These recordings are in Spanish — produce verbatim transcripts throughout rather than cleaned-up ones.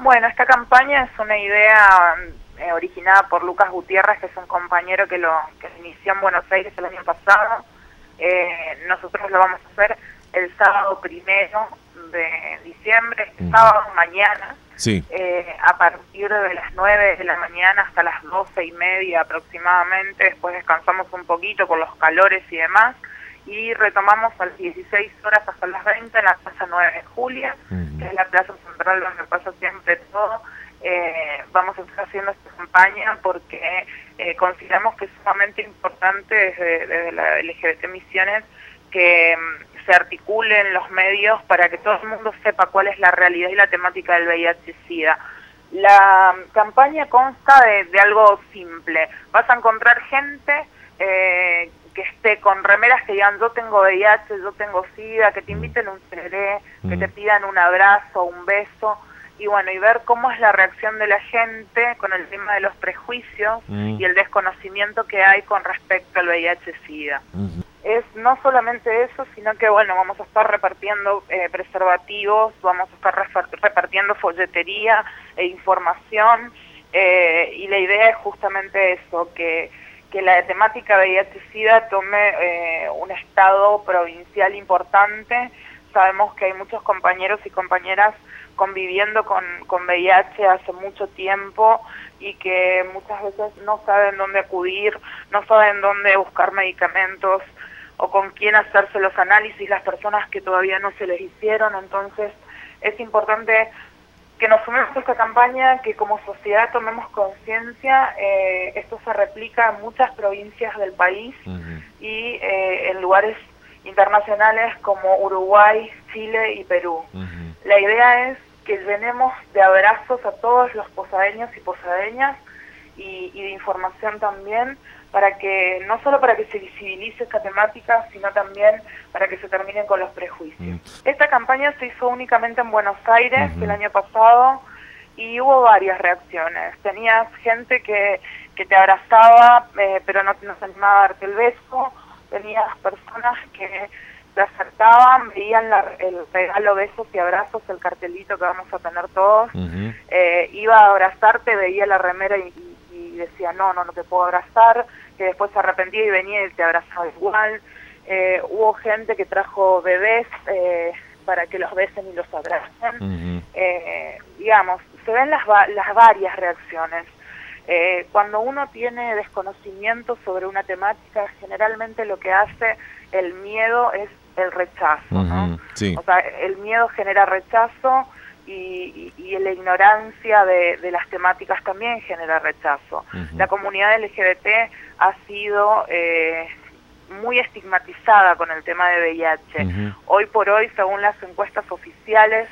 Bueno, esta campaña es una idea eh, originada por Lucas Gutiérrez, que es un compañero que lo que inició en Buenos Aires el año pasado. Eh, nosotros lo vamos a hacer el sábado primero de diciembre, este mm. sábado mañana, sí. eh, a partir de las nueve de la mañana hasta las doce y media aproximadamente. Después descansamos un poquito por los calores y demás, y retomamos a las dieciséis horas hasta las veinte en la Plaza nueve de Julio, uh-huh. que es la plaza central donde pasa siempre todo. Eh, vamos a estar haciendo esta campaña porque eh, consideramos que es sumamente importante desde, desde la L G B T Misiones que um, se articulen los medios para que todo el mundo sepa cuál es la realidad y la temática del V I H SIDA. La um, campaña consta de, de algo simple. Vas a encontrar gente eh, que esté con remeras que digan yo tengo V I H, yo tengo SIDA, que te inviten un tereré, mm. que te pidan un abrazo, un beso, y bueno, y ver cómo es la reacción de la gente con el tema de los prejuicios mm. y el desconocimiento que hay con respecto al V I H SIDA. Mm. Es no solamente eso, sino que bueno, vamos a estar repartiendo eh, preservativos, vamos a estar repartiendo folletería e información, eh, y la idea es justamente eso, que que la temática V I H SIDA tome eh, un estado provincial importante. Sabemos que hay muchos compañeros y compañeras conviviendo con, con V I H hace mucho tiempo y que muchas veces no saben dónde acudir, no saben dónde buscar medicamentos o con quién hacerse los análisis, las personas que todavía no se les hicieron. Entonces es importante que nos sumemos a esta campaña, que como sociedad tomemos conciencia. Eh, esto se replica en muchas provincias del país uh-huh. y eh, en lugares internacionales como Uruguay, Chile y Perú. Uh-huh. La idea es que llenemos de abrazos a todos los posadeños y posadeñas y, y de información también, para que no solo para que se visibilice esta temática, sino también para que se terminen con los prejuicios. Mm. Esta campaña se hizo únicamente en Buenos Aires uh-huh. el año pasado y hubo varias reacciones. Tenías gente que, que te abrazaba, eh, pero no, no se animaba a darte el beso. Tenías personas que te acercaban, veían la, el regalo besos y abrazos, el cartelito que vamos a tener todos. Uh-huh. Eh, iba a abrazarte, veía la remera y, y, y decía, no, no, no te puedo abrazar, que después se arrepentía y venía y te abrazaba igual. Eh, hubo gente que trajo bebés eh, para que los besen y los abracen. Uh-huh. eh, digamos, se ven las, va las varias reacciones. Eh, cuando uno tiene desconocimiento sobre una temática, generalmente lo que hace el miedo es el rechazo, uh-huh. ¿no? Sí. O sea, el miedo genera rechazo y, y, y la ignorancia de, de las temáticas también genera rechazo. Uh-huh. La comunidad L G B T ha sido eh, muy estigmatizada con el tema de V I H. Uh-huh. Hoy por hoy, según las encuestas oficiales,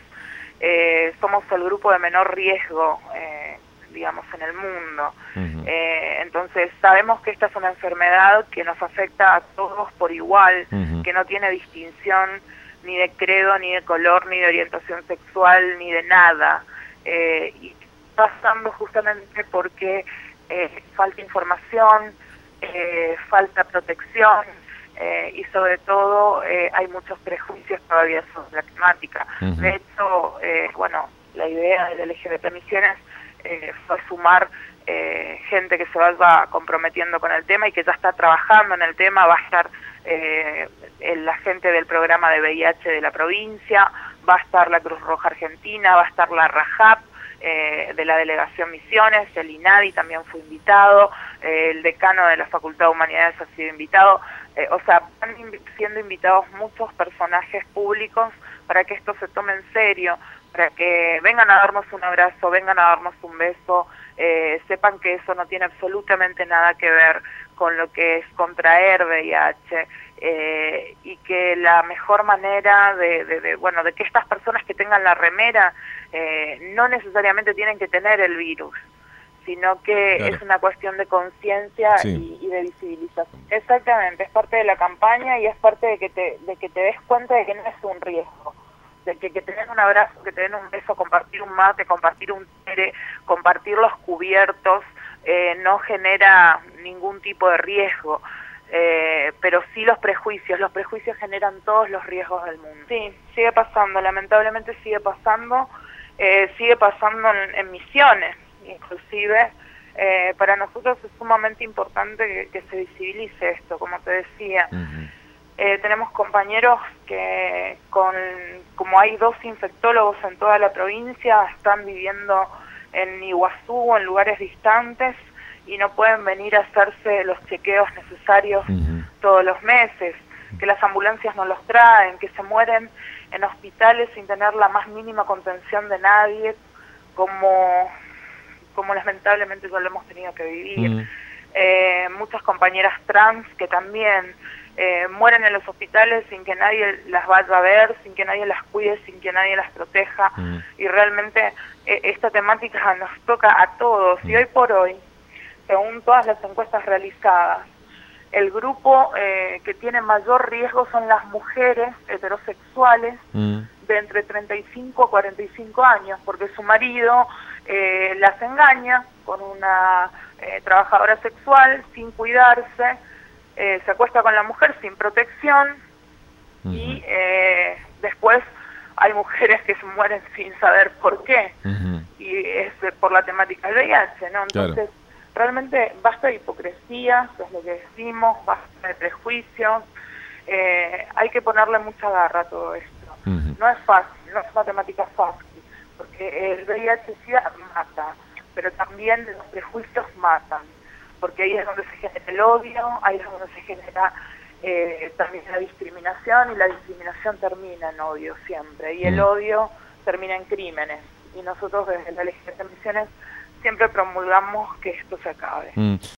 eh, somos el grupo de menor riesgo, eh, digamos, en el mundo. Uh-huh. eh, entonces sabemos que esta es una enfermedad que nos afecta a todos por igual, uh-huh. que no tiene distinción ni de credo, ni de color, ni de orientación sexual, ni de nada. Eh, y pasando justamente porque eh, falta información, eh, falta protección, eh, y sobre todo eh, hay muchos prejuicios todavía sobre la temática. Uh-huh. De hecho, eh, bueno, la idea del L G B T Misiones eh, fue sumar eh, gente que se vaya comprometiendo con el tema y que ya está trabajando en el tema. Va a estar eh, la gente del programa de V I H de la provincia, va a estar la Cruz Roja Argentina, va a estar la RAJAP eh, de la Delegación Misiones, el INADI también fue invitado, eh, el decano de la Facultad de Humanidades ha sido invitado. Eh, o sea, van siendo invitados muchos personajes públicos para que esto se tome en serio, para que vengan a darnos un abrazo, vengan a darnos un beso, eh, sepan que eso no tiene absolutamente nada que ver con lo que es contraer V I H, eh, y que la mejor manera de, de, de, bueno, de que estas personas que tengan la remera eh, no necesariamente tienen que tener el virus, sino que claro. es una cuestión de conciencia sí. y, y de visibilización. Exactamente, es parte de la campaña y es parte de que te, de que te des cuenta de que no es un riesgo, de que, que te den un abrazo, que te den un beso, compartir un mate, compartir un tere, compartir los cubiertos, eh, no genera ningún tipo de riesgo, eh, pero sí los prejuicios, los prejuicios generan todos los riesgos del mundo. Sí, sigue pasando, lamentablemente sigue pasando. eh, sigue pasando en, en Misiones, inclusive. Eh, para nosotros es sumamente importante que, que se visibilice esto, como te decía. Uh-huh. eh, tenemos compañeros que, con, como hay dos infectólogos en toda la provincia, están viviendo en Iguazú o en lugares distantes y no pueden venir a hacerse los chequeos necesarios uh-huh. todos los meses, que las ambulancias no los traen, que se mueren en hospitales sin tener la más mínima contención de nadie, como... como lamentablemente ya lo hemos tenido que vivir. Mm. Eh, muchas compañeras trans que también eh, mueren en los hospitales sin que nadie las vaya a ver, sin que nadie las cuide, sin que nadie las proteja. Mm. Y realmente eh, esta temática nos toca a todos. Mm. Y hoy por hoy, según todas las encuestas realizadas, el grupo eh, que tiene mayor riesgo son las mujeres heterosexuales mm. de entre treinta y cinco a cuarenta y cinco años, porque su marido eh, las engaña con una eh, trabajadora sexual sin cuidarse, eh, se acuesta con la mujer sin protección uh-huh. y eh, después hay mujeres que se mueren sin saber por qué, uh-huh. y es por la temática del V I H, ¿no? Entonces, claro. Realmente basta de hipocresía, es lo que decimos, basta de prejuicios, eh, hay que ponerle mucha garra a todo esto. Uh-huh. No es fácil, no es una temática fácil, porque el V I H sí mata, pero también los prejuicios matan, porque ahí es donde se genera el odio, ahí es donde se genera eh, también la discriminación, y la discriminación termina en odio siempre, y el odio termina en crímenes, y nosotros desde la Legislación de Misiones siempre promulgamos que esto se acabe. Mm.